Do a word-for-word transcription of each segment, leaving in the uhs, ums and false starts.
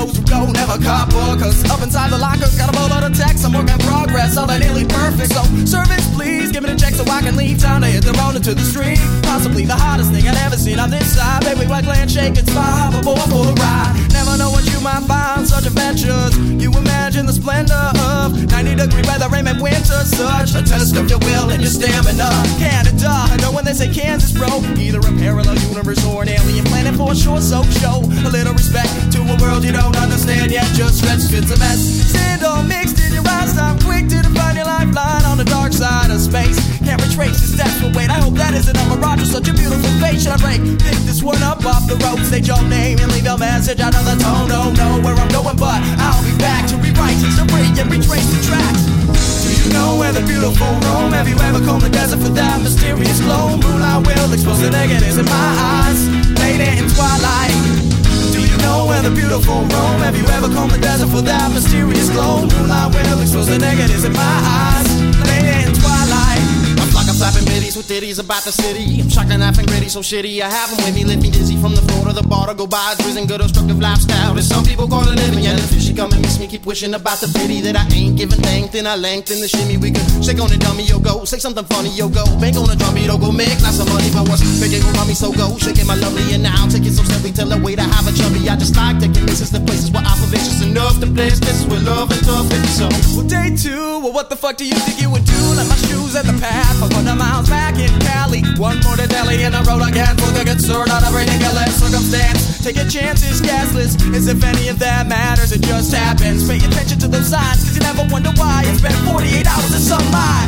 those who don't ever copper. Cause up inside the locker, got a boatload of text, I'm work in progress, all that nearly perfect. So servants, please, give me the check so I can leave town to hit the road into the street. Possibly the hottest thing I've ever seen on this side. Baby, white land shake, it's fine, but boy, for the ride. Never know what you might find, such adventures. You imagine the splendor of ninety degree weather, rain and winter. Such a test of your will and your stamina. Canada, know when they say Kansas, bro, either a parallel universe or an alien planet for sure. So show a little respect to a world you don't understand yet. Just stretch, fits a mess. Sand all mixed in your eyes, I'm quick to define your lifeline on the dark side of space. Can't retrace your steps, but wait, I hope that isn't a mirage. Such a beautiful face, should I break? Pick this one up off the road, state your name and leave your message out of the tone. Don't know where I'm going, but I'll be back to rewrite history and retrace the tracks. Do you know where the beautiful roam? Have you ever combed the desert for that mysterious glow? Moonlight will expose the negatives in my eyes, late in twilight. Do you know where the beautiful roam? Have you ever combed the desert for that mysterious glow? Moonlight will expose the negatives in my eyes, late in twilight. I'm like I'm flapping biddies with ditties about the city. I'm shocked and laughing gritty, so shitty. I have them with me, lift me dizzy from the floor to the bar to go by. Drizzling good obstructive lifestyle that some people call a living. Yeah, the fishy come and miss me, keep wishing about the pity that I ain't giving length. Then I lengthen the shimmy. We can shake on the dummy, yo go. Say something funny, yo go. Bank on the drum beat, go make lots of money. But what's big, go mommy, so go. Shaking my lovely and now take it so simply till the way to have a chubby. I just like taking this is the places where I'm vicious enough to place. This is where love and tough is so. Well, day two, well, what the fuck do you think you would do? Let my shoes at the path for one of miles back in Cali. One more to Delhi and I road again for the concern on every ridiculous circumstance. Take your chances, gasless, as if any of that matters. It just happens. Pay attention to those signs, cause you never wonder why it's been forty-eight hours in sunlight.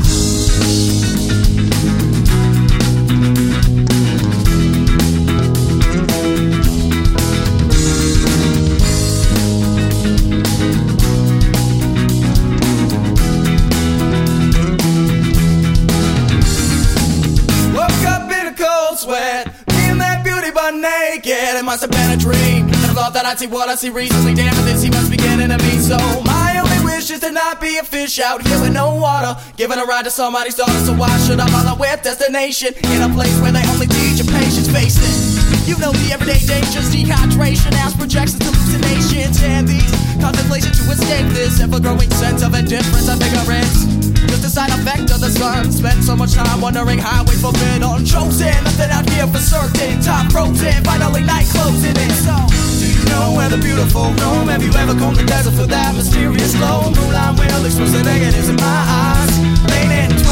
Sweat, being that beauty but naked. It must have been a dream, and I thought that I'd see what I see recently. Damn it, this he must be getting to me. So my only wish is to not be a fish out here with no water, giving a ride to somebody's daughter. So why should I bother with destination in a place where they only teach your patience? Face it, you know the everyday dangers, dehydration, house projections, hallucinations, and these contemplations to escape this ever-growing sense of indifference and ignorance. Just a side effect of the sun. Spent so much time wondering highways forbidden, chosen. Nothing out here for certain. Top frozen, finally night closing in. So, do you know where the beautiful roam? Have you ever combed the desert for that mysterious glow? Moonlight will expose the negatives in my eyes, late in